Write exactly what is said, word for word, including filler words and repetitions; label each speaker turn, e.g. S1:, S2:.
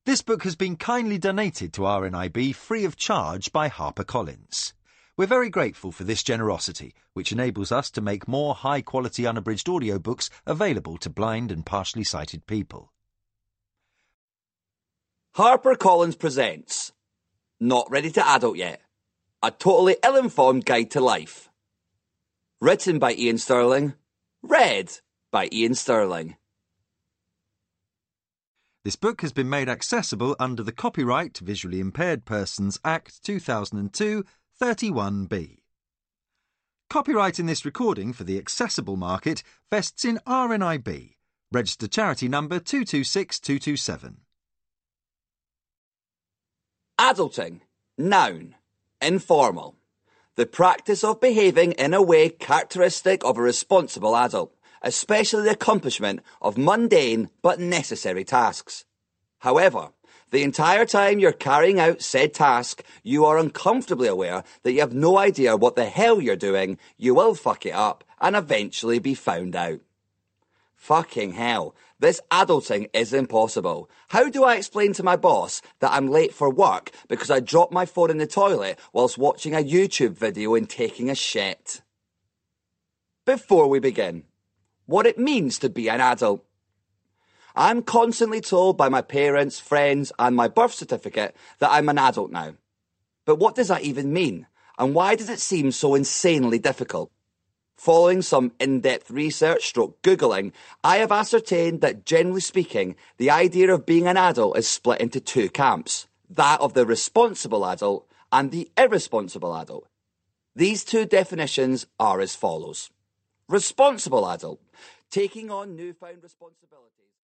S1: This book has been kindly donated to R N I B free of charge by HarperCollins. We're very grateful for this generosity, which enables us to make more high-quality unabridged audiobooks available to blind and partially sighted people.
S2: HarperCollins presents Not Ready to Adult Yet, a totally ill-informed guide to life. Written by Ian Stirling, read by Ian Stirling.
S1: This book has been made accessible under the Copyright Visually Impaired Persons Act two thousand two, thirty-one B. Copyright in this recording for the accessible market vests in R N I B, registered charity number two two six two two seven.
S2: Adulting. Noun. Informal. The practice of behaving in a way characteristic of a responsible adult, especially the accomplishment of mundane but necessary tasks. However, the entire time you're carrying out said task, you are uncomfortably aware that you have no idea what the hell you're doing, you will fuck it up, and eventually be found out. Fucking hell, this adulting is impossible. How do I explain to my boss that I'm late for work because I dropped my phone in the toilet whilst watching a YouTube video and taking a shit? Before we begin, what it means to be an adult. I'm constantly told by my parents, friends, and my birth certificate that I'm an adult now. But what does that even mean? And why does it seem so insanely difficult? Following some in-depth research stroke Googling, I have ascertained that generally speaking, the idea of being an adult is split into two camps. That of the responsible adult and the irresponsible adult. These two definitions are as follows. Responsible adult, taking on newfound responsibilities.